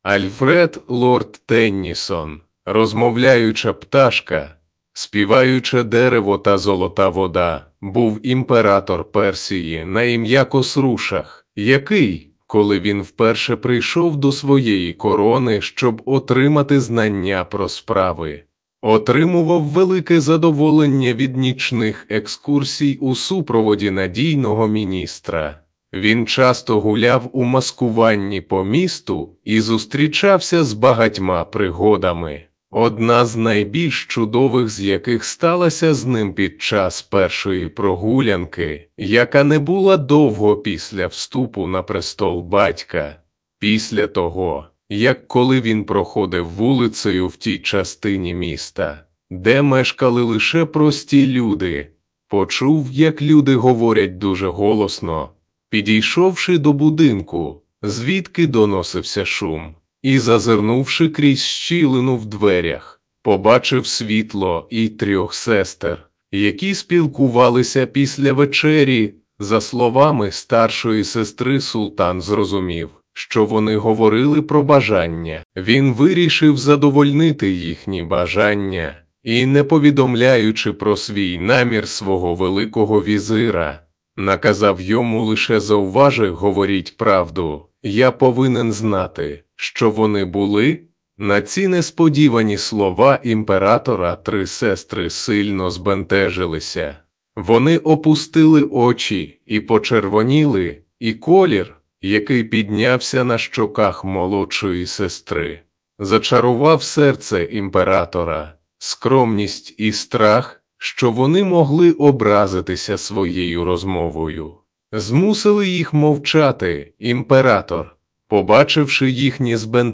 Альфред лорд Теннісон, розмовляюча пташка, співаюче дерево та золота вода, був імператор Персії на ім'я Косрушах, який, коли він вперше прийшов до своєї корони, щоб отримати знання про справи, отримував велике задоволення від нічних екскурсій у супроводі надійного міністра. Він часто гуляв у маскуванні по місту і зустрічався з багатьма пригодами, одна з найбільш чудових з яких сталася з ним під час першої прогулянки, яка не була довго після вступу на престол батька. Після того, як коли він проходив вулицею в тій частині міста, де мешкали лише прості люди, почув, як люди говорять дуже голосно. Підійшовши до будинку, звідки доносився шум, і зазирнувши крізь щілину в дверях, побачив світло і 3 сестер, які спілкувалися після вечері. За словами старшої сестри, султан зрозумів, що вони говорили про бажання. Він вирішив задовольнити їхні бажання і, не повідомляючи про свій намір свого великого візира, наказав йому лише зауважив: говоріть правду, я повинен знати, що вони були. На ці несподівані слова імператора 3 сестри сильно збентежилися. Вони опустили очі і почервоніли, і колір, який піднявся на щоках молодшої сестри, зачарував серце імператора. Скромність і страх, що вони могли образитися своєю розмовою, змусили їх мовчати. Імператор, побачивши їхнє збентеження,